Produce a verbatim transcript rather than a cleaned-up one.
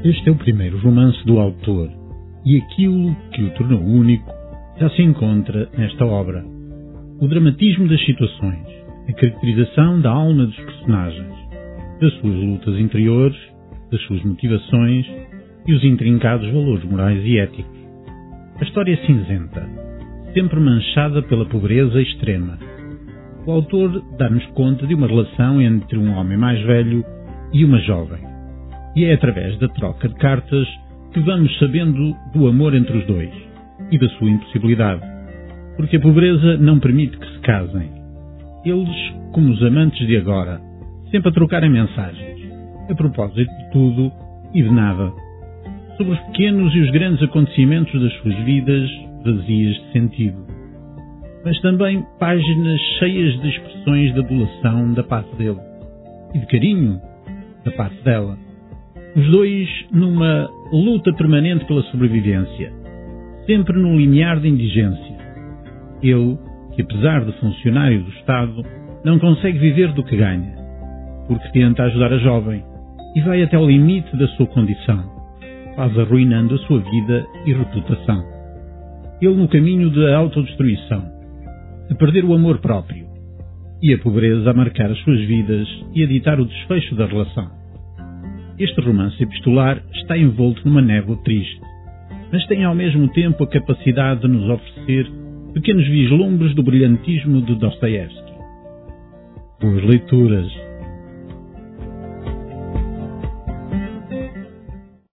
Este é o primeiro romance do autor, e aquilo que o tornou único já se encontra nesta obra. O dramatismo das situações, a caracterização da alma dos personagens, das suas lutas interiores, das suas motivações e os intrincados valores morais e éticos. A história é cinzenta, sempre manchada pela pobreza extrema. O autor dá-nos conta de uma relação entre um homem mais velho e uma jovem. E é através da troca de cartas que vamos sabendo do amor entre os dois e da sua impossibilidade. Porque a pobreza não permite que se casem. Eles, como os amantes de agora, sempre a trocarem mensagens, a propósito de tudo e de nada, sobre os pequenos e os grandes acontecimentos das suas vidas vazias de sentido. Mas também páginas cheias de expressões de adulação da parte dele e de carinho da parte dela. Os dois numa luta permanente pela sobrevivência, sempre num limiar de indigência. Ele, que apesar de funcionário do Estado, não consegue viver do que ganha, porque tenta ajudar a jovem e vai até o limite da sua condição, quase arruinando a sua vida e reputação. Ele no caminho da autodestruição, a perder o amor próprio, e a pobreza a marcar as suas vidas e a ditar o desfecho da relação. Este romance epistolar está envolto numa névoa triste, mas tem ao mesmo tempo a capacidade de nos oferecer pequenos vislumbres do brilhantismo de Dostoiévski. Boas leituras!